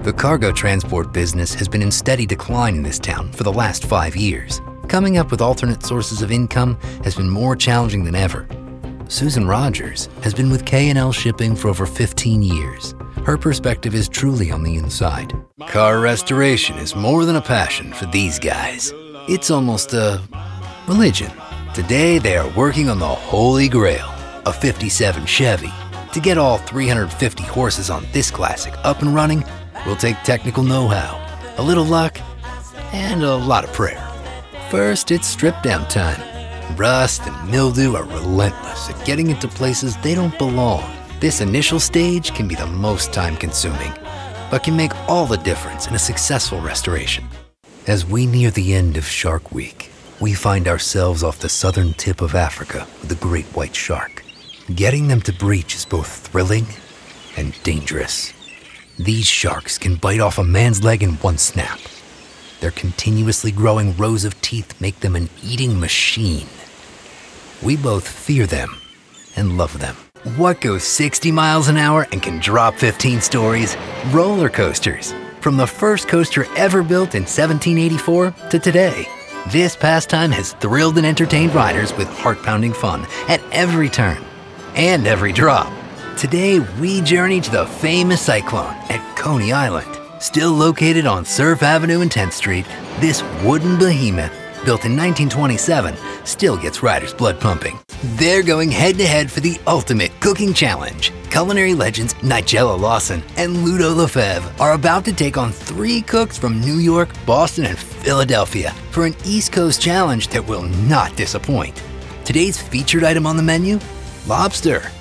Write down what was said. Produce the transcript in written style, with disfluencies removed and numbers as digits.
The cargo transport business has been in steady decline in this town for the last 5 years. Coming up with alternate sources of income has been more challenging than ever. Susan Rogers has been with K&L Shipping for over 15 years. Her perspective is truly on the inside. Car restoration is more than a passion for these guys. It's almost a religion. Today they are working on the Holy Grail, a 57 Chevy. To get all 350 horses on this classic up and running will take technical know-how, a little luck, and a lot of prayer. First, it's strip down time. Rust and mildew are relentless at getting into places they don't belong. This initial stage can be the most time-consuming, but can make all the difference in a successful restoration. As we near the end of Shark Week, we find ourselves off the southern tip of Africa with a great white shark. Getting them to breach is both thrilling and dangerous. These sharks can bite off a man's leg in one snap. Their continuously growing rows of teeth make them an eating machine. We both fear them and love them. What goes 60 miles an hour and can drop 15 stories? Roller coasters. From the first coaster ever built in 1784 to today, this pastime has thrilled and entertained riders with heart-pounding fun at every turn and every drop. Today, we journey to the famous Cyclone at Coney Island. Still located on Surf Avenue and 10th Street, this wooden behemoth, built in 1927, still gets riders' blood pumping. They're going head-to-head for the ultimate cooking challenge. Culinary legends Nigella Lawson and Ludo Lefebvre are about to take on 3 cooks from New York, Boston, and Philadelphia for an East Coast challenge that will not disappoint. Today's featured item on the menu? Lobster.